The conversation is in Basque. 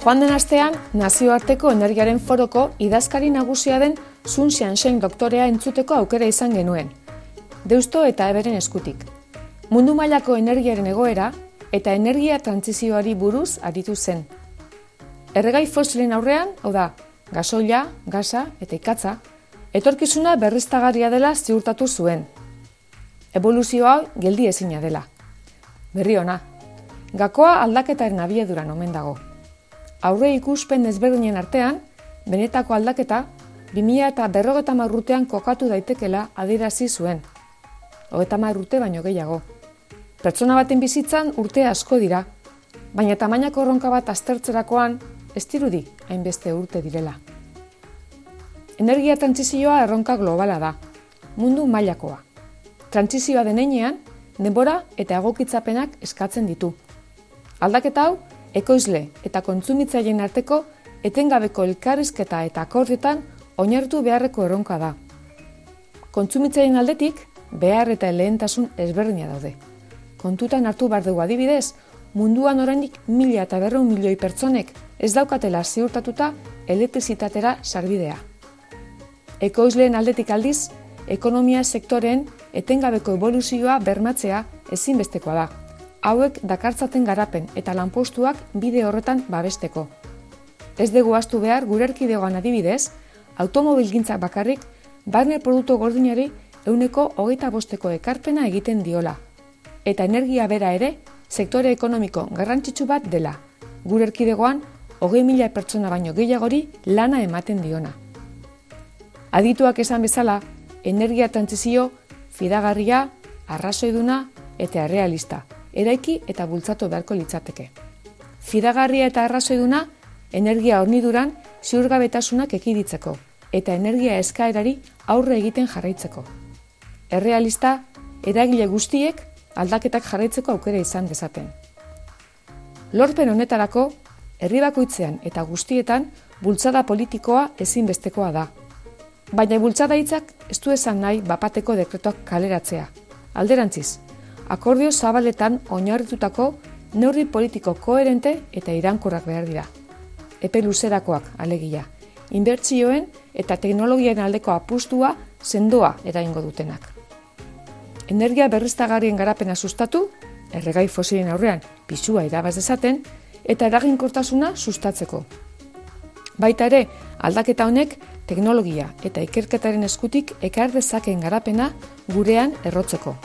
Joan den astean, nazioarteko energiaren foroko idazkari nagusia den Sun Xiansheng doktorea entzuteko aukera izan genuen. Deusto eta eberen eskutik. Mundu mailako energiaren egoera eta energia trantsizioari buruz aritu zen. Erregai fosilen aurrean, hau da, gasoila, gasa eta ikatza, etorkizuna berriztagarria dela ziurtatu zuen. Eboluzioa geldi ezina dela. Berri ona, gakoa aldaketaren abiaduran omen dago. Aurre ikuspen ezberdinen artean, benetako aldaketa 2050 urtean kokatu daitekela adierazi zuen. 30 urte baino gehiago. Pertsona baten bizitzan urte asko dira, baina tamainako erronka bat aztertzerakoan ez dirudi hainbeste urte direla. Energia trantsizioa erronka globala da, mundu mailakoa. Trantsizioa den heinean, denbora eta egokitzapenak eskatzen ditu. Aldaketa hau, ekoizle eta kontsumitzaileen arteko etengabeko elkarrizketa eta akordioetan oinarritu beharreko erronka da. Kontsumitzaileen aldetik, behar eta lehentasun ezberdina daude. Kontutan hartu behar dugu adibidez, munduan oraindik 1.200 milioi pertsonek ez daukatela ziurtatuta elektrizitatera sarbidea. Ekoizleen aldetik aldiz, ekonomia sektoreen etengabeko eboluzioa bermatzea ezinbestekoa da. Hauek dakartzaten garapen eta lanpostuak bide horretan babesteko. Ez dugu ahaztu behar gure erkidegoan adibidez, automobilgintzak bakarrik barne produktu gordinari 25% ekarpena egiten diola. Eta energia bera ere sektore ekonomiko garrantzitsu bat dela. Gure erkidegoan 20.000 pertsona baino gehiagori lana ematen diona. Adituak esan bezala, energia trantsizio fidagarria, arrazoiduna eta errealista, eraiki eta bultzatu beharko litzateke. Fidagarria eta arrazoiduna energia horniduran ziurgabetasunak ekiditzeko eta energia eskaerari aurre egiten jarraitzeko. Errealista, eragile guztiek aldaketak jarraitzeko aukera izan dezaten. Lorpen honetarako, herri bakoitzean eta guztietan bultzada politikoa ezinbestekoa da. Baina bultzada hitzak ez du esan nahi bapateko dekretuak kaleratzea. Alderantziz, akordio zabaletan oinarritutako neurri politiko koherente eta iraunkorrak behar dira. Epe luzerakoak alegia, inbertsioen eta teknologiaren aldeko apustua sendoa eragingo dutenak. Energia berriztagarrien garapena sustatu, erregai fosilen aurrean pisua irabaz dezaten, eta eraginkortasuna sustatzeko. Baita ere, aldaketa honek teknologia eta ikerketaren eskutik ekar dezakeen garapena gurean errotzeko.